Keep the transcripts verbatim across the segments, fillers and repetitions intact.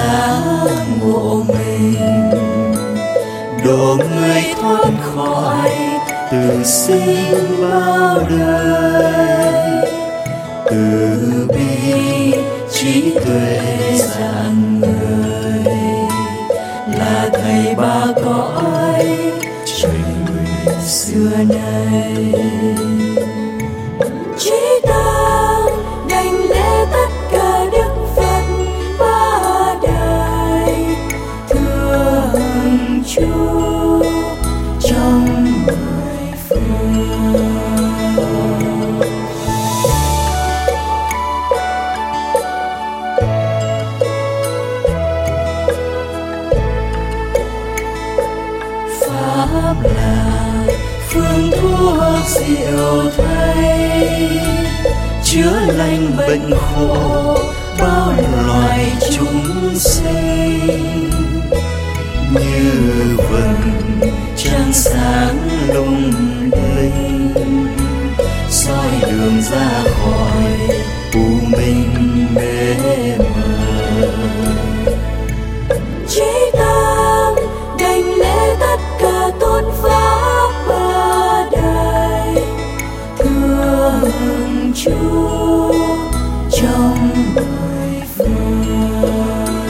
giác ngộ mình, độ người thoát khỏi từ sinh bao đời. Từ bi trí tuệ dạng người là thầy ba cõi trời người xưa nay. Chí tăng đảnh lễ tất cả đức Phật ba đời, thường trú trong mười phương. Pháp là phương thuốc diệu thay, chữa lành bệnh khổ bao loài chúng sinh. Như vầng trăng sáng lung linh, soi đường ra khỏi u minh mê mờ. Chí tăng đảnh lễ tất cả tôn pháp ba đời, thường trú trong mười phương.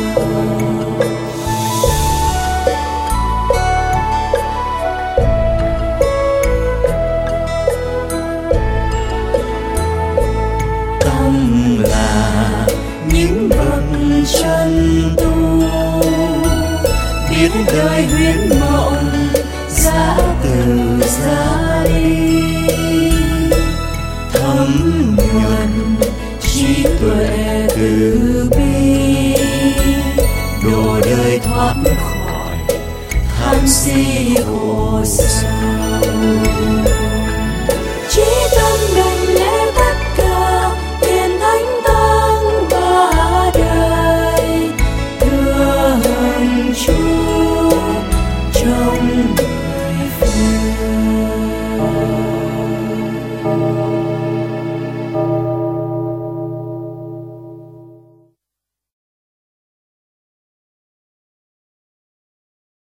Tâm là những bậc chân tu, biết đời huyễn mộng giá từ giá đi. Thấm nhuần trí tuệ từ bi, độ đời thoát khỏi tham si khổ sở.